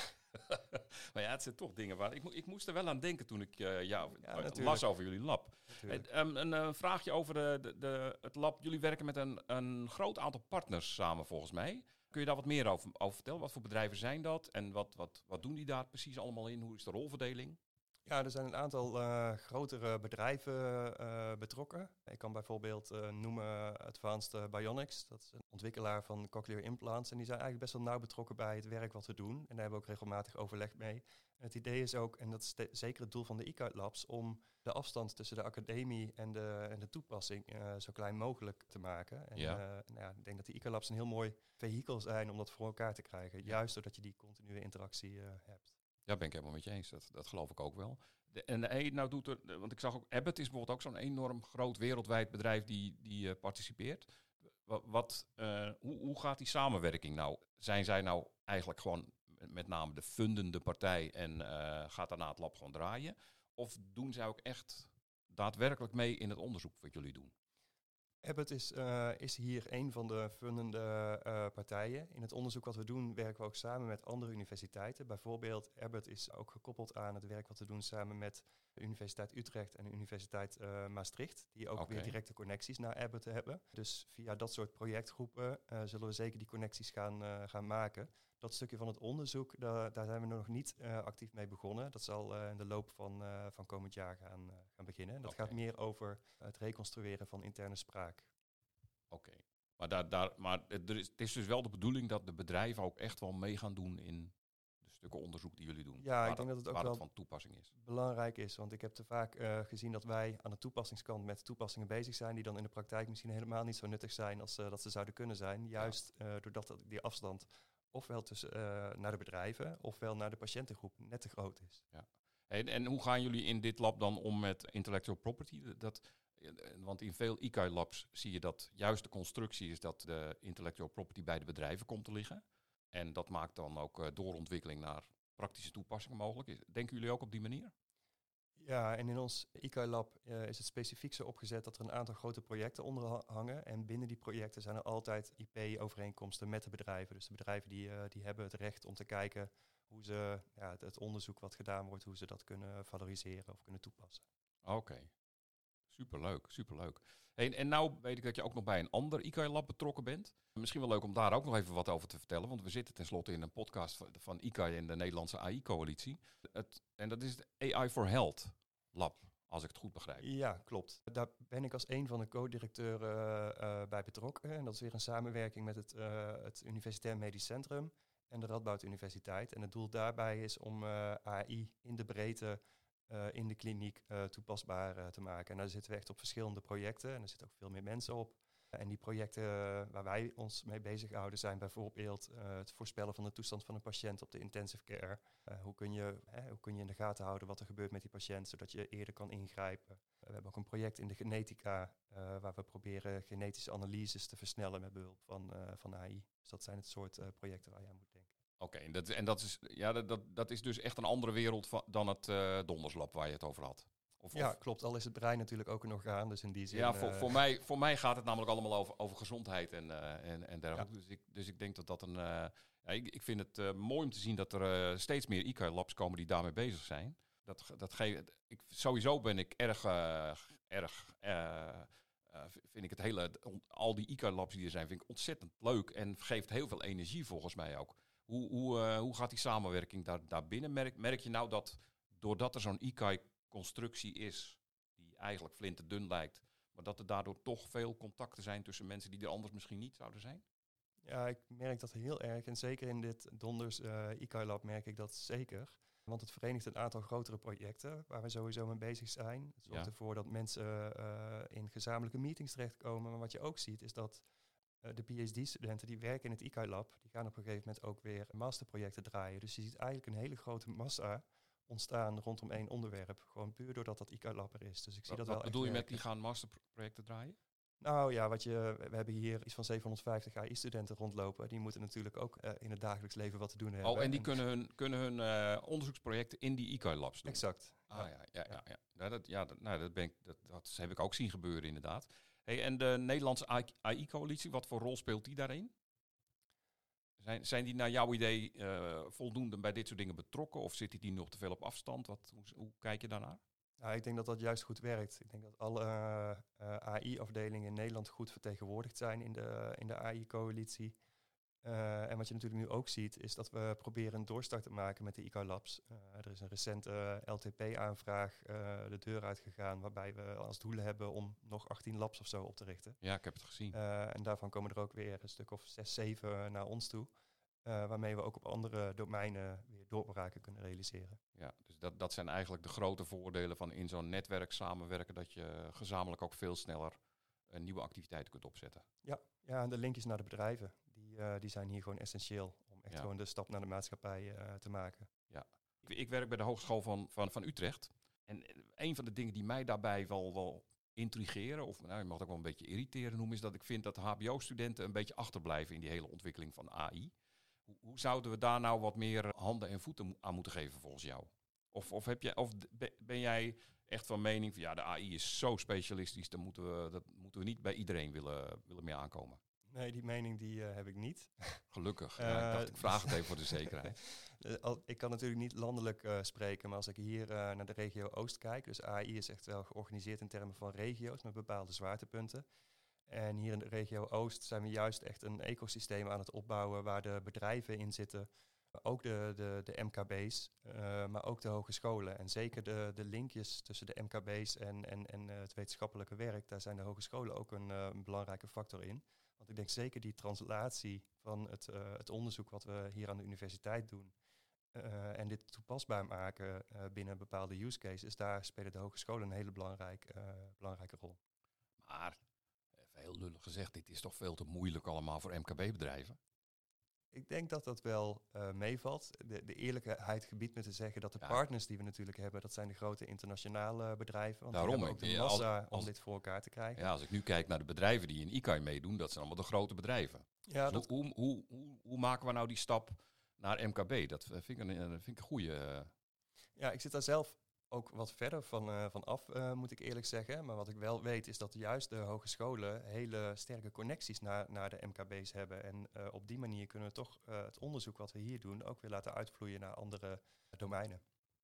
Maar ja, het zijn toch dingen waar... Ik, mo- ik moest er wel aan denken toen ik uh, ja, Ja, uh, natuurlijk. las over jullie lab. Natuurlijk. En, um, een uh, vraagje over de, de, de, het lab. Jullie werken met een, een groot aantal partners samen, volgens mij. Kun je daar wat meer over, over vertellen? Wat voor bedrijven zijn dat? En wat, wat, wat doen die daar precies allemaal in? Hoe is de rolverdeling? Ja, er zijn een aantal uh, grotere bedrijven uh, betrokken. Ik kan bijvoorbeeld uh, noemen Advanced Bionics. Dat is een ontwikkelaar van cochlear implants. En die zijn eigenlijk best wel nauw betrokken bij het werk wat we doen. En daar hebben we ook regelmatig overleg mee. En het idee is ook, en dat is de, zeker het doel van de I C A I Labs, om de afstand tussen de academie en de, en de toepassing uh, zo klein mogelijk te maken. En Ja. uh, nou ja, ik denk dat de I C A I Labs een heel mooi vehikel zijn om dat voor elkaar te krijgen. Juist doordat je die continue interactie uh, hebt. Ja, ben ik helemaal met je eens. Dat, dat geloof ik ook wel. De, en de E, nou doet er, de- want ik zag ook, Abbott is bijvoorbeeld ook zo'n enorm groot wereldwijd bedrijf die, die uh, participeert. Wat, wat, uh, hoe, hoe gaat die samenwerking nou? Zijn zij nou eigenlijk gewoon met- met name de fundende partij en uh, gaat daarna het lab gewoon draaien? Of doen zij ook echt daadwerkelijk mee in het onderzoek wat jullie doen? Abbott is, uh, is hier een van de fundende uh, partijen. In het onderzoek wat we doen werken we ook samen met andere universiteiten. Bijvoorbeeld Abbott is ook gekoppeld aan het werk wat we doen samen met de Universiteit Utrecht en de Universiteit uh, Maastricht. Die ook Oké. weer directe connecties naar Abbott hebben. Dus via dat soort projectgroepen uh, zullen we zeker die connecties gaan, uh, gaan maken. Dat stukje van het onderzoek, da- daar zijn we nog niet uh, actief mee begonnen. Dat zal uh, in de loop van, uh, van komend jaar gaan, uh, gaan beginnen. En dat Oké. gaat meer over het reconstrueren van interne spraak. Oké. Maar, daar, daar, maar het, er is, het is dus wel de bedoeling dat de bedrijven ook echt wel mee gaan doen in de stukken onderzoek die jullie doen. Ja, waar ik denk dat het ook waar wel van toepassing is. belangrijk is. Want ik heb te vaak uh, gezien dat wij aan de toepassingskant met toepassingen bezig zijn die dan in de praktijk misschien helemaal niet zo nuttig zijn als uh, dat ze zouden kunnen zijn. Juist uh, doordat dat die afstand ofwel tussen, uh, naar de bedrijven ofwel naar de patiëntengroep net te groot is. En, en hoe gaan jullie in dit lab dan om met intellectual property? Dat, eh, want in veel I C A I-labs zie je dat juist de constructie is dat de intellectual property bij de bedrijven komt te liggen. En dat maakt dan ook uh, doorontwikkeling naar praktische toepassingen mogelijk. Is- Denken jullie ook op die manier? Ja, en in ons I C A I-lab uh, is het specifiek zo opgezet dat er een aantal grote projecten onder ha- hangen. En binnen die projecten zijn er altijd I P-overeenkomsten met de bedrijven. Dus de bedrijven die, uh, die hebben het recht om te kijken hoe ze ja, het, het onderzoek wat gedaan wordt, hoe ze dat kunnen valoriseren of kunnen toepassen. Oké. Okay. Superleuk, superleuk. Hey, en nou weet ik dat je ook nog bij een ander I C A I-lab betrokken bent. Misschien wel leuk om daar ook nog even wat over te vertellen. Want we zitten tenslotte in een podcast van, van I C A I en de Nederlandse A I-coalitie. Het, en dat is het A I for Health Lab. Als ik het goed begrijp. Ja, klopt. Daar ben ik als een van de co-directeuren uh, bij betrokken. En dat is weer een samenwerking met het, uh, het Universitair Medisch Centrum en de Radboud Universiteit. En het doel daarbij is om uh, A I in de breedte uh, in de kliniek uh, toepasbaar uh, te maken. En daar zitten we echt op verschillende projecten en er zitten ook veel meer mensen op. En die projecten uh, waar wij ons mee bezighouden zijn bijvoorbeeld uh, het voorspellen van de toestand van een patiënt op de intensive care. Uh, hoe, kun je, hè, hoe kun je in de gaten houden wat er gebeurt met die patiënt, zodat je eerder kan ingrijpen. Uh, we hebben ook een project in de genetica uh, waar we proberen genetische analyses te versnellen met behulp van, uh, van A I. Dus dat zijn het soort uh, projecten waar je aan moet denken. Oké, okay, en, dat, en dat, is, ja, dat, dat, dat is dus echt een andere wereld van, dan het uh, donderslab waar je het over had. Of, ja, of? klopt. Al is het brein natuurlijk ook een orgaan, dus in die zin... Ja, voor, uh, voor, mij, voor mij gaat het namelijk allemaal over, over gezondheid en, uh, en, en dergelijke. Ja. Dus, ik, dus ik denk dat dat een... Uh, ja, ik, ik vind het uh, mooi om te zien dat er uh, steeds meer I K-labs komen die daarmee bezig zijn. Dat, dat geeft, ik, sowieso ben ik erg... Uh, erg uh, uh, vind ik het hele... On, al die I K-labs die er zijn, vind ik ontzettend leuk en geeft heel veel energie volgens mij ook. Hoe, hoe, uh, hoe gaat die samenwerking daar, daar binnen? Merk, merk je nou dat doordat er zo'n I K-constructie is... eigenlijk flinterdun lijkt, maar dat er daardoor toch veel contacten zijn tussen mensen die er anders misschien niet zouden zijn? Ja, ik merk dat heel erg. En zeker in dit Donders uh, I K-lab merk ik dat zeker. Want het verenigt een aantal grotere projecten waar we sowieso mee bezig zijn. Het zorgt ja. ervoor dat mensen uh, in gezamenlijke meetings terechtkomen. Maar wat je ook ziet is dat uh, de P H D-studenten die werken in het I K-lab, die gaan op een gegeven moment ook weer masterprojecten draaien. Dus je ziet eigenlijk een hele grote massa ontstaan rondom één onderwerp. Gewoon puur doordat dat I K-lab er is. Dus ik zie wat, dat wel wat bedoel echt je met werken. die gaan masterprojecten draaien? Nou ja, wat je, we hebben hier iets van zevenhonderdvijftig A I-studenten rondlopen. Die moeten natuurlijk ook uh, in het dagelijks leven wat te doen hebben. Oh, en die en kunnen hun, kunnen hun uh, onderzoeksprojecten in die I K-labs doen? Exact. Ah ja, ja, ja. ja, ja. Nou, dat, ja, dat, nou, dat, ben ik, dat, dat heb ik ook zien gebeuren inderdaad. Hey, en de Nederlandse A I-coalitie, wat voor rol speelt die daarin? Zijn, zijn die naar jouw idee uh, voldoende bij dit soort dingen betrokken? Of zit die nog te veel op afstand? Wat, hoe, hoe kijk je daarnaar? Nou, ik denk dat dat juist goed werkt. Ik denk dat alle uh, uh, A I-afdelingen in Nederland goed vertegenwoordigd zijn in de, in de A I-coalitie. Uh, en wat je natuurlijk nu ook ziet, is dat we proberen een doorstart te maken met de I K-labs. Uh, er is een recente L T P-aanvraag uh, de deur uitgegaan, waarbij we als doel hebben om nog achttien labs of zo op te richten. Ja, ik heb het gezien. Uh, en daarvan komen er ook weer een stuk of zes, zeven naar ons toe. Uh, waarmee we ook op andere domeinen weer doorbraken kunnen realiseren. Ja, dus dat, dat zijn eigenlijk de grote voordelen van in zo'n netwerk samenwerken, dat je gezamenlijk ook veel sneller uh, nieuwe activiteiten kunt opzetten. Ja, ja, en de linkjes naar de bedrijven, die, uh, die zijn hier gewoon essentieel om echt ja. gewoon de stap naar de maatschappij uh, te maken. Ja, ik, ik werk bij de Hogeschool van, van, van Utrecht. En een van de dingen die mij daarbij wel, wel intrigeren, of nou, je mag het ook wel een beetje irriteren noemen, is dat ik vind dat de H B O-studenten een beetje achterblijven in die hele ontwikkeling van A I. Hoe, hoe zouden we daar nou wat meer handen en voeten aan moeten geven volgens jou? Of, of, heb jij, of ben jij echt van mening van ja, de A I is zo specialistisch, dan moeten we, dat moeten we niet bij iedereen willen, willen mee aankomen? Nee, die mening die uh, heb ik niet. Gelukkig. Uh, ja, ik dacht, ik vraag het even voor de zekerheid. Ik kan natuurlijk niet landelijk uh, spreken, maar als ik hier uh, naar de regio Oost kijk, dus A I is echt wel georganiseerd in termen van regio's met bepaalde zwaartepunten. En hier in de regio Oost zijn we juist echt een ecosysteem aan het opbouwen waar de bedrijven in zitten. Ook de, de, de M K B's, uh, maar ook de hogescholen. En zeker de, de linkjes tussen de M K B's en, en, en uh, het wetenschappelijke werk, daar zijn de hogescholen ook een, uh, een belangrijke factor in. Want ik denk zeker die translatie van het, uh, het onderzoek wat we hier aan de universiteit doen uh, en dit toepasbaar maken uh, binnen bepaalde use cases, daar spelen de hogescholen een hele belangrijk, uh, belangrijke rol. Maar, even heel lullig gezegd, dit is toch veel te moeilijk allemaal voor M K B-bedrijven? Ik denk dat dat wel uh, meevalt. De, de eerlijkheid gebiedt me te zeggen dat de ja. partners die we natuurlijk hebben, dat zijn de grote internationale bedrijven. Want Daarom die hebben ook de ja, massa als, als, om dit voor elkaar te krijgen. Ja, als ik nu kijk naar de bedrijven die in I K I meedoen, dat zijn allemaal de grote bedrijven. Ja, dus dat hoe, hoe, hoe, hoe, hoe maken we nou die stap naar M K B? Dat vind ik een, vind ik een goede... Uh... Ja, ik zit daar zelf ook wat verder van, uh, van af, uh, moet ik eerlijk zeggen. Maar wat ik wel weet is dat juist de hogescholen hele sterke connecties naar, naar de M K B's hebben. En uh, op die manier kunnen we toch uh, het onderzoek wat we hier doen ook weer laten uitvloeien naar andere domeinen.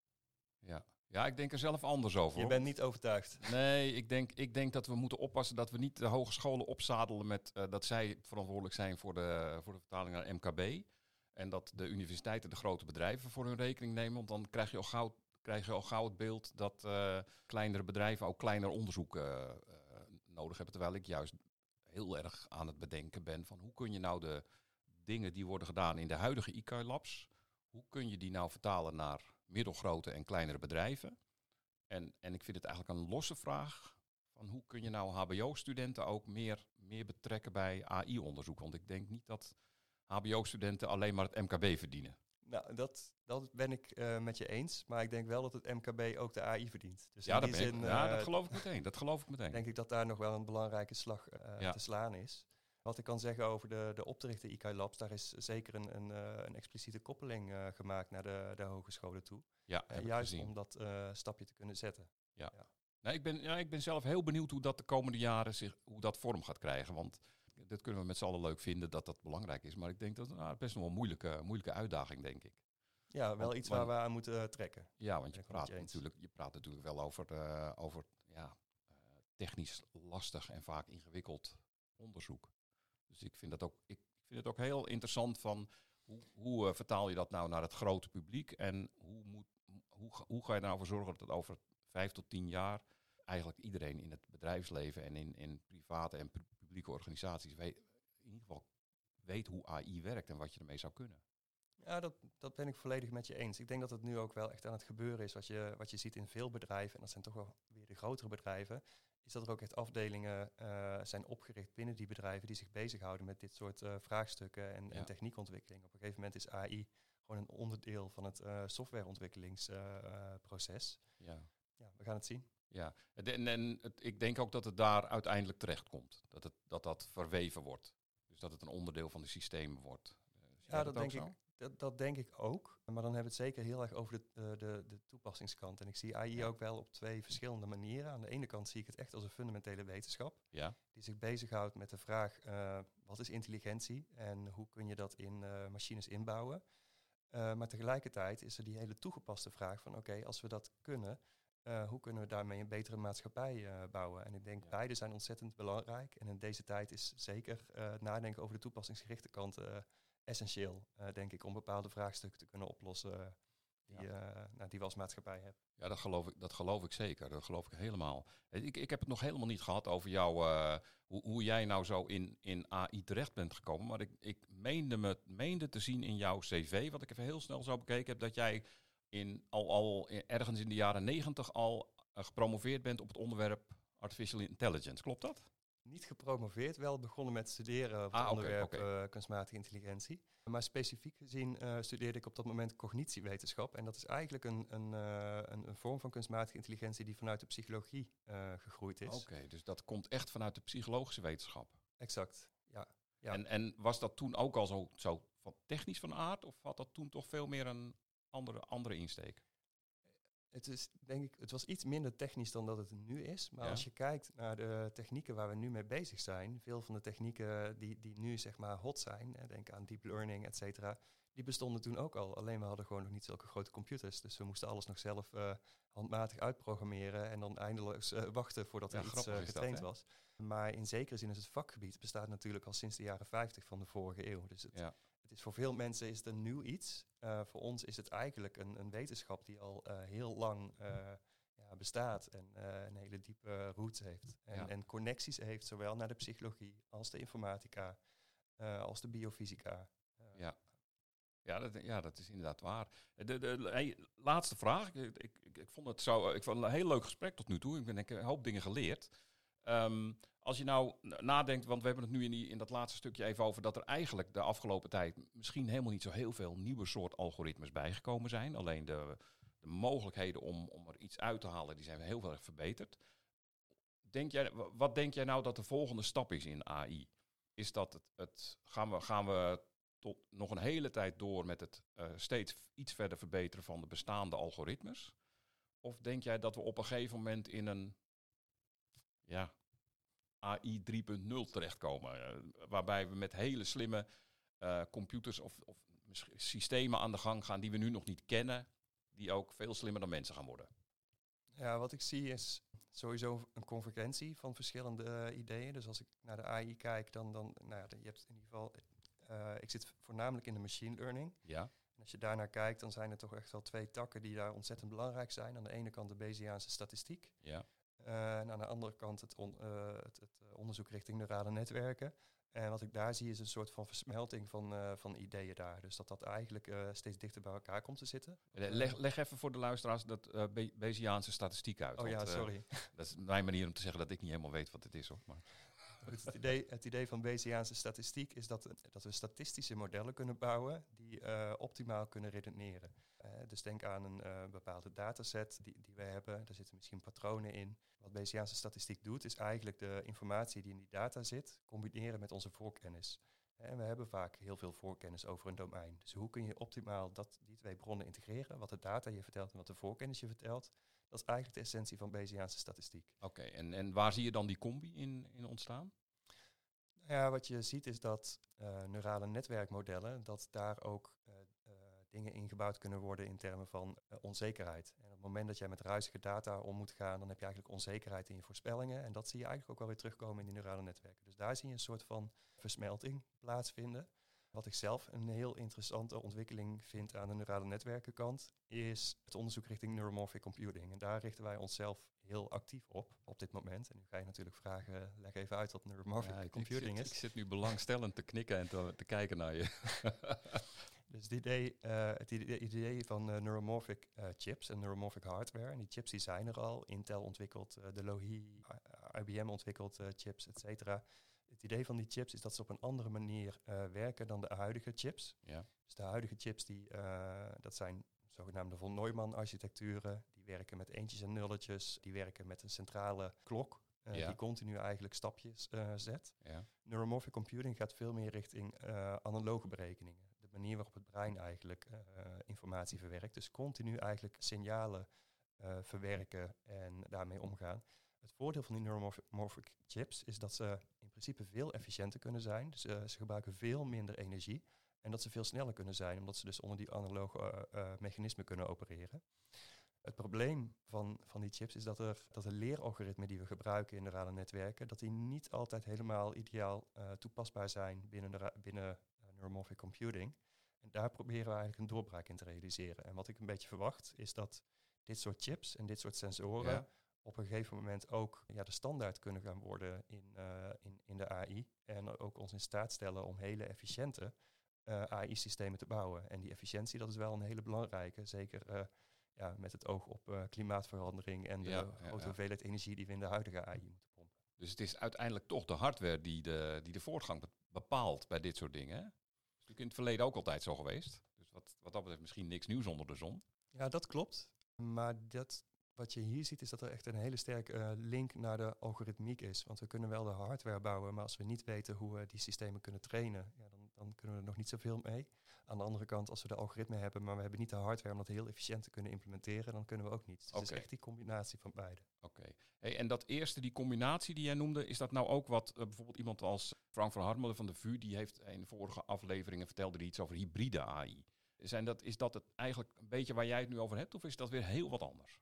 Ja. ja, ik denk er zelf anders over. Je hoor. bent niet overtuigd. Nee, ik denk, ik denk dat we moeten oppassen dat we niet de hogescholen opzadelen met uh, dat zij verantwoordelijk zijn voor de, voor de vertaling naar M K B. En dat de universiteiten de grote bedrijven voor hun rekening nemen. Want dan krijg je al gauw krijg je al gauw het beeld dat uh, kleinere bedrijven ook kleiner onderzoek uh, uh, nodig hebben. Terwijl ik juist heel erg aan het bedenken ben van hoe kun je nou de dingen die worden gedaan in de huidige I K Labs, hoe kun je die nou vertalen naar middelgrote en kleinere bedrijven? En, en ik vind het eigenlijk een losse vraag van hoe kun je nou H B O-studenten ook meer, meer betrekken bij A I-onderzoek? Want ik denk niet dat H B O-studenten alleen maar het M K B verdienen. Nou, dat, dat ben ik uh, met je eens. Maar ik denk wel dat het M K B ook de A I verdient. Dus ja, in dat, die ben zin, ik, ja, uh, dat geloof ik meteen. Dat geloof ik meteen. Denk ik dat daar nog wel een belangrijke slag uh, ja. te slaan is. Wat ik kan zeggen over de, de op te richten I K Labs, daar is zeker een, een, uh, een expliciete koppeling uh, gemaakt naar de, de hogescholen toe. Ja, uh, juist om dat uh, stapje te kunnen zetten. Ja. Ja. Nou, ik, ben, ja, ik ben zelf heel benieuwd hoe dat de komende jaren zich, hoe dat vorm gaat krijgen. Want dat kunnen we met z'n allen leuk vinden dat dat belangrijk is. Maar ik denk dat het nou, best nog wel een moeilijke, moeilijke uitdaging, denk ik. Ja, wel want, iets waar want, we aan moeten uh, trekken. Ja, want je praat, je, natuurlijk, je praat natuurlijk wel over, uh, over ja, uh, technisch lastig en vaak ingewikkeld onderzoek. Dus ik vind, dat ook, ik vind het ook heel interessant van hoe, hoe uh, vertaal je dat nou naar het grote publiek en hoe, moet, hoe, hoe ga je er nou voor zorgen dat over vijf tot tien jaar eigenlijk iedereen in het bedrijfsleven en in, in private en pu- publieke organisaties weet, in ieder geval weet hoe A I werkt en wat je ermee zou kunnen. Ja, dat, dat ben ik volledig met je eens. Ik denk dat het nu ook wel echt aan het gebeuren is. Wat je, wat je ziet in veel bedrijven, en dat zijn toch wel weer de grotere bedrijven, is dat er ook echt afdelingen uh, zijn opgericht binnen die bedrijven die zich bezighouden met dit soort uh, vraagstukken en, ja. en techniekontwikkeling. Op een gegeven moment is A I gewoon een onderdeel van het uh, softwareontwikkelingsproces. Uh, uh, ja. ja, we gaan het zien. Ja, en, en het, ik denk ook dat het daar uiteindelijk terecht komt. Dat, het, dat dat verweven wordt. Dus dat het een onderdeel van de systemen wordt. Uh, ja, dat, dat denk ik. Dat, dat denk ik ook, maar dan hebben we het zeker heel erg over de, uh, de, de toepassingskant. En ik zie A I ja. ook wel op twee verschillende manieren. Aan de ene kant zie ik het echt als een fundamentele wetenschap. Ja. Die zich bezighoudt met de vraag, uh, wat is intelligentie en hoe kun je dat in uh, machines inbouwen. Uh, maar tegelijkertijd is er die hele toegepaste vraag van, oké, okay, als we dat kunnen, uh, hoe kunnen we daarmee een betere maatschappij uh, bouwen? En ik denk, ja. beide zijn ontzettend belangrijk. En in deze tijd is zeker uh, het nadenken over de toepassingsgerichte kant Uh, essentieel, uh, denk ik, om bepaalde vraagstukken te kunnen oplossen uh, die, ja. uh, nou, die we als maatschappij hebben. Ja, dat geloof ik, dat geloof ik zeker. Dat geloof ik helemaal. Ik, ik heb het nog helemaal niet gehad over jou, uh, hoe, hoe jij nou zo in, in A I terecht bent gekomen. Maar ik, ik meende, me, meende te zien in jouw cv, wat ik even heel snel zo bekeken heb, dat jij in, al, al in, ergens in de jaren negentig al uh, gepromoveerd bent op het onderwerp Artificial Intelligence. Klopt dat? Niet gepromoveerd, wel begonnen met studeren op ah, het onderwerp okay, okay. Uh, kunstmatige intelligentie. Maar specifiek gezien uh, studeerde ik op dat moment cognitiewetenschap. En dat is eigenlijk een, een, uh, een, een vorm van kunstmatige intelligentie die vanuit de psychologie uh, gegroeid is. Oké, okay, dus dat komt echt vanuit de psychologische wetenschap. Exact, ja. ja. En, en was dat toen ook al zo, zo van technisch van aard? Of had dat toen toch veel meer een andere, andere insteek? Het is, denk ik, het was iets minder technisch dan dat het nu is. Maar ja. als je kijkt naar de technieken waar we nu mee bezig zijn, veel van de technieken die, die nu zeg maar hot zijn, hè, denk aan deep learning, et cetera, die bestonden toen ook al. Alleen we hadden gewoon nog niet zulke grote computers. Dus we moesten alles nog zelf uh, handmatig uitprogrammeren en dan eindeloos uh, wachten voordat er ja, iets uh, getraind dat, was. Maar in zekere zin is het vakgebied bestaat natuurlijk al sinds de jaren vijftig van de vorige eeuw. Dus het, ja. het is voor veel mensen is het een nieuw iets. Uh, voor ons is het eigenlijk een, een wetenschap die al uh, heel lang uh, ja, bestaat en uh, een hele diepe roots heeft. En, ja. en connecties heeft, zowel naar de psychologie als de informatica, uh, als de biofysica. Uh, ja. Ja, dat, ja, dat is inderdaad waar. De, de, de hey, laatste vraag. Ik, ik, ik, vond het zo, ik vond het een heel leuk gesprek tot nu toe. Ik heb een hoop dingen geleerd. Um, als je nou nadenkt, want we hebben het nu in, die, in dat laatste stukje even over dat er eigenlijk de afgelopen tijd misschien helemaal niet zo heel veel nieuwe soort algoritmes bijgekomen zijn. Alleen de, de mogelijkheden om, om er iets uit te halen, die zijn heel erg verbeterd. Denk jij, wat denk jij nou dat de volgende stap is in A I? Is dat het, het gaan we, gaan we tot nog een hele tijd door met het uh, steeds iets verder verbeteren van de bestaande algoritmes? Of denk jij dat we op een gegeven moment in een ja, A I drie punt nul terechtkomen, uh, waarbij we met hele slimme uh, computers of, of systemen aan de gang gaan die we nu nog niet kennen, die ook veel slimmer dan mensen gaan worden? Ja, wat ik zie is sowieso een convergentie van verschillende uh, ideeën. Dus als ik naar de A I kijk, dan, dan nou ja, je hebt in ieder geval, uh, ik zit voornamelijk in de machine learning. Ja. En als je daarnaar kijkt, dan zijn er toch echt wel twee takken die daar ontzettend belangrijk zijn. Aan de ene kant de Bayesiaanse statistiek. Ja. Uh, en aan de andere kant het, on, uh, het, het onderzoek richting neurale netwerken. En wat ik daar zie is een soort van versmelting van, uh, van ideeën daar. Dus dat dat eigenlijk uh, steeds dichter bij elkaar komt te zitten. Leg, leg even voor de luisteraars dat uh, Be- Bayesiaanse statistiek uit. Oh want, ja, sorry. Uh, dat is mijn manier om te zeggen dat ik niet helemaal weet wat het is. Hoor. Maar. Goed, het, idee, het idee van Bayesiaanse statistiek is dat, dat we statistische modellen kunnen bouwen die uh, optimaal kunnen redeneren. Uh, dus denk aan een uh, bepaalde dataset die, die we hebben. Daar zitten misschien patronen in. Wat Bayesiaanse statistiek doet, is eigenlijk de informatie die in die data zit, combineren met onze voorkennis. En we hebben vaak heel veel voorkennis over een domein. Dus hoe kun je optimaal dat, die twee bronnen integreren? Wat de data je vertelt en wat de voorkennis je vertelt. Dat is eigenlijk de essentie van Bayesiaanse statistiek. Oké, okay, en, en waar zie je dan die combi in, in ontstaan? Ja, wat je ziet is dat uh, neurale netwerkmodellen, dat daar ook uh, uh, dingen ingebouwd kunnen worden in termen van uh, onzekerheid. En op het moment dat jij met ruizige data om moet gaan, dan heb je eigenlijk onzekerheid in je voorspellingen. En dat zie je eigenlijk ook wel weer terugkomen in die neurale netwerken. Dus daar zie je een soort van versmelting plaatsvinden. Wat ik zelf een heel interessante ontwikkeling vind aan de neurale netwerkenkant, is het onderzoek richting neuromorphic computing. En daar richten wij onszelf heel actief op, op dit moment. En nu ga je natuurlijk vragen, leg even uit wat neuromorphic ja, computing ik zit, is. Ik zit nu belangstellend te knikken en te, te kijken naar je. Dus het idee, uh, het idee, idee van uh, neuromorphic uh, chips en neuromorphic hardware, en die chips die zijn er al, Intel ontwikkelt, uh, de Loihi, I B M ontwikkelt uh, chips, et cetera. Het idee van die chips is dat ze op een andere manier uh, werken dan de huidige chips. Ja. Dus de huidige chips, die, uh, dat zijn zogenaamde von Neumann-architecturen. Die werken met eentjes en nulletjes. Die werken met een centrale klok uh, ja. die continu eigenlijk stapjes uh, zet. Ja. Neuromorphic computing gaat veel meer richting uh, analoge berekeningen. De manier waarop het brein eigenlijk uh, informatie verwerkt. Dus continu eigenlijk signalen uh, verwerken en daarmee omgaan. Het voordeel van die neuromorphic chips is dat ze in principe veel efficiënter kunnen zijn. Dus uh, ze gebruiken veel minder energie. En dat ze veel sneller kunnen zijn, omdat ze dus onder die analoge uh, uh, mechanismen kunnen opereren. Het probleem van, van die chips is dat, er, dat de leeralgoritmen die we gebruiken in neurale netwerken, dat die niet altijd helemaal ideaal uh, toepasbaar zijn binnen, de, binnen uh, neuromorphic computing. En daar proberen we eigenlijk een doorbraak in te realiseren. En wat ik een beetje verwacht, is dat dit soort chips en dit soort sensoren ja. op een gegeven moment ook ja, de standaard kunnen gaan worden in, uh, in, in de A I. En ook ons in staat stellen om hele efficiënte uh, A I-systemen te bouwen. En die efficiëntie, dat is wel een hele belangrijke. Zeker uh, ja, met het oog op uh, klimaatverandering en de ja, grote ja, ja. hoeveelheid energie die we in de huidige A I moeten pompen. Dus het is uiteindelijk toch de hardware die de, die de voortgang bepaalt bij dit soort dingen. Hè? Dat is natuurlijk in het verleden ook altijd zo geweest. Dus wat, wat dat betreft misschien niks nieuws onder de zon. Ja, dat klopt. Maar dat, wat je hier ziet is dat er echt een hele sterke uh, link naar de algoritmiek is. Want we kunnen wel de hardware bouwen, maar als we niet weten hoe we die systemen kunnen trainen, ja, dan, dan kunnen we er nog niet zoveel mee. Aan de andere kant, als we de algoritme hebben, maar we hebben niet de hardware om dat heel efficiënt te kunnen implementeren, dan kunnen we ook niet. Dus okay. Het is echt die combinatie van beide. Oké. Okay. Hey, en dat eerste, die combinatie die jij noemde, is dat nou ook wat uh, bijvoorbeeld iemand als Frank van Harmelen van de V U, die heeft in de vorige afleveringen vertelde die iets over hybride A I. Zijn dat, is dat het eigenlijk een beetje waar jij het nu over hebt, of is dat weer heel wat anders?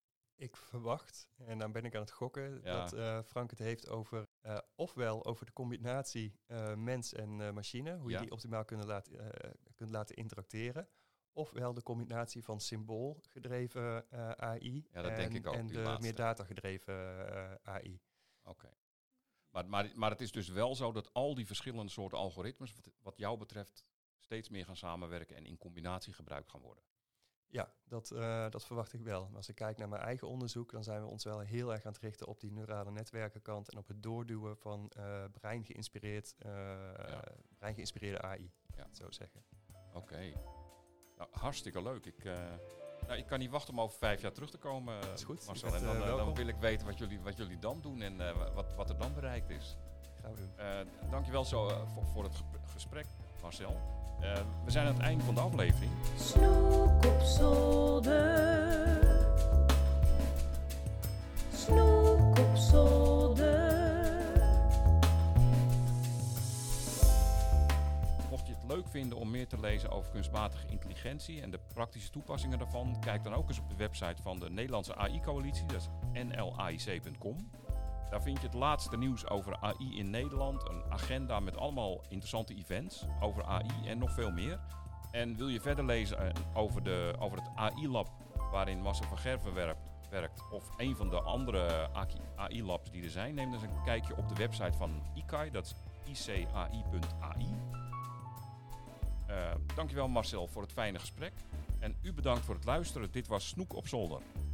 Ik verwacht, en dan ben ik aan het gokken, ja. dat uh, Frank het heeft over uh, ofwel over de combinatie uh, mens en uh, machine, hoe ja. je die optimaal kunt laten, uh, kunt laten interacteren. Ofwel de combinatie van symboolgedreven uh, A I ja, dat en, denk ik ook, en de laatste. meer datagedreven uh, A I. Oké. Okay. Maar, maar, maar het is dus wel zo dat al die verschillende soorten algoritmes, wat, wat jou betreft, steeds meer gaan samenwerken en in combinatie gebruikt gaan worden. Ja, dat, uh, dat verwacht ik wel. Als ik kijk naar mijn eigen onderzoek, dan zijn we ons wel heel erg aan het richten op die neurale netwerkenkant en op het doorduwen van uh, brein geïnspireerd, uh, ja. brein geïnspireerde A I, ja. zo zeggen. Oké. Okay. Nou, hartstikke leuk. Ik, uh, nou, ik kan niet wachten om over vijf jaar terug te komen, dat is goed. Marcel. En dan, uh, dan wil ik weten wat jullie, wat jullie dan doen en uh, wat, wat er dan bereikt is. Gaan we doen. Uh, dankjewel zo uh, voor, voor het gesprek, Marcel. Uh, we zijn aan het einde van de aflevering. Snoek op zolder. Snoek op zolder. Mocht je het leuk vinden om meer te lezen over kunstmatige intelligentie en de praktische toepassingen daarvan, kijk dan ook eens op de website van de Nederlandse A I-coalitie, dat is n l a i c punt com. Daar vind je het laatste nieuws over A I in Nederland, een agenda met allemaal interessante events over A I en nog veel meer. En wil je verder lezen eh, over, de, over het A I-lab waarin Marcel van Gerven werkt, werkt, of een van de andere A I-labs die er zijn, neem dus een kijkje op de website van I C A I, dat is i c a i punt a i. Uh, dankjewel Marcel voor het fijne gesprek. En u bedankt voor het luisteren. Dit was Snoek op zolder.